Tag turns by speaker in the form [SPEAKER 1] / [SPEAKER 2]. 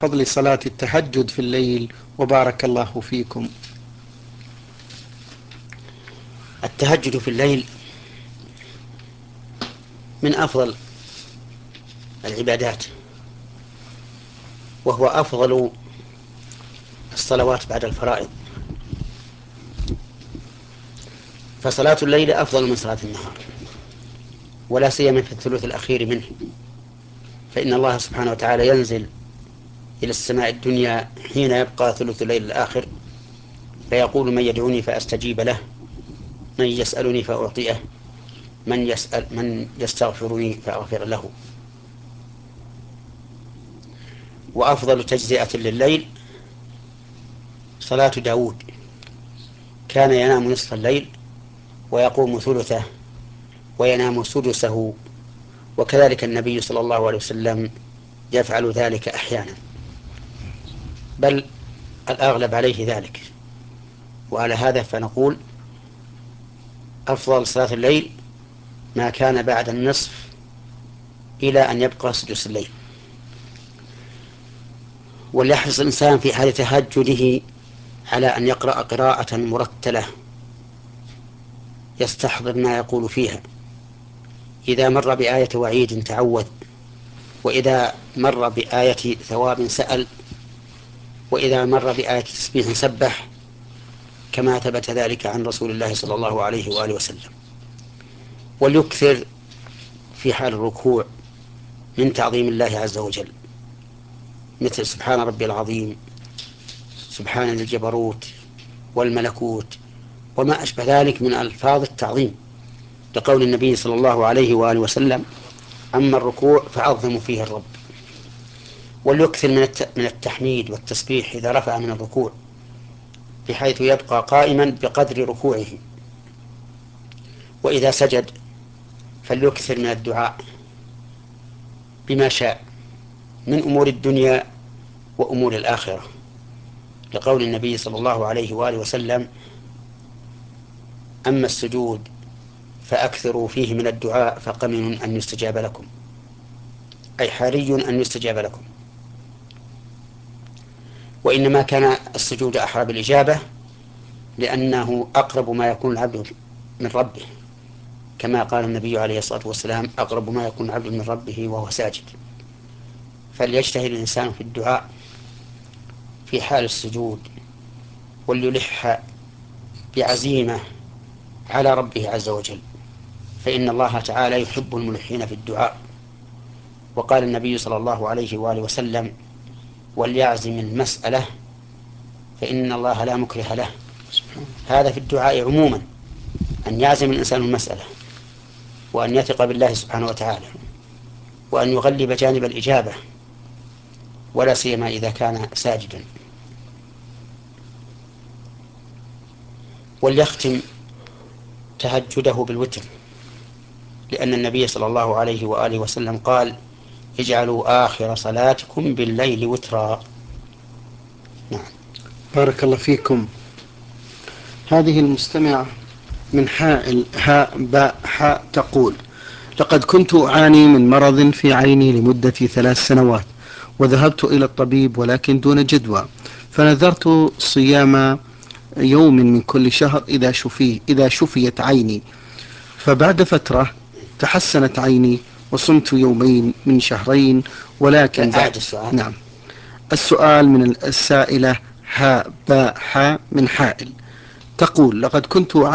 [SPEAKER 1] فضل صلاة التهجد في الليل وبارك الله فيكم.
[SPEAKER 2] التهجد في الليل من أفضل العبادات، وهو أفضل الصلوات بعد الفرائض، فصلاة الليل أفضل من صلاة النهار، ولا سيما في الثلث الأخير منه، فإن الله سبحانه وتعالى ينزل إلى السماء الدنيا حين يبقى ثلث الليل الآخر، فيقول: من يدعوني فأستجيب له، من يسألني فأعطيه، من يستغفرني فأغفر له. وأفضل تجزئة لليل صلاة داود، كان ينام نصف الليل ويقوم ثلثه وينام سدسه، وكذلك النبي صلى الله عليه وسلم يفعل ذلك أحيانا، بل الأغلب عليه ذلك. وعلى هذا فنقول أفضل صلاة الليل ما كان بعد النصف إلى أن يبقى سدس الليل. وليحرص الإنسان في حال تهجده على أن يقرأ قراءة مرتلة يستحضر ما يقول فيها، إذا مر بآية وعيد تعوذ، وإذا مر بآية ثواب سأل، وإذا مر بآية تسبيح سبح، كما ثبت ذلك عن رسول الله صلى الله عليه وآله وسلم. وليكثر في حال الركوع من تعظيم الله عز وجل، مثل سبحان ربي العظيم، سبحان الجبروت والملكوت، وما أشبه ذلك من ألفاظ التعظيم، لقول النبي صلى الله عليه وآله وسلم: أما الركوع فعظموا فيه الرب. وليكثر من التحميد والتسبيح إذا رفع من الركوع، بحيث يبقى قائما بقدر ركوعه. وإذا سجد فليكثر من الدعاء بما شاء من أمور الدنيا وأمور الآخرة، لقول النبي صلى الله عليه وآله وسلم: أما السجود فأكثروا فيه من الدعاء فقمن أن يستجاب لكم، أي حري أن يستجاب لكم. وإنما كان السجود أحرى بالإجابة لأنه أقرب ما يكون العبد من ربه، كما قال النبي عليه الصلاة والسلام: أقرب ما يكون العبد من ربه وهو ساجد. فليجتهد الإنسان في الدعاء في حال السجود، وليلح بعزيمة على ربه عز وجل، فإن الله تعالى يحب الملحين في الدعاء. وقال النبي صلى الله عليه وآله وسلم: وليعزم المسألة فإن الله لا مكره له. هذا في الدعاء عموما، أن يعزم الإنسان المسألة، وأن يثق بالله سبحانه وتعالى، وأن يغلب جانب الإجابة، ولا سيما إذا كان ساجدا. وليختم تهجده بالوتر، لأن النبي صلى الله عليه وآله وسلم قال: اجعلوا آخر صلاتكم بالليل وترا. نعم.
[SPEAKER 1] بارك الله فيكم. هذه المستمعة من حائل هاء باء حاء تقول: لقد كنت أعاني من مرض في عيني لمدة 3 سنوات، وذهبت إلى الطبيب ولكن دون جدوى، فنذرت صيام يوم من كل شهر إذا شفيت عيني، فبعد فترة تحسنت عيني وصمت يومين من شهرين، ولكن
[SPEAKER 2] لا،
[SPEAKER 1] بعد.
[SPEAKER 2] أعد السؤال.
[SPEAKER 1] نعم. السؤال من السائلة هاء باء حاء من حائل تقول: لقد كنت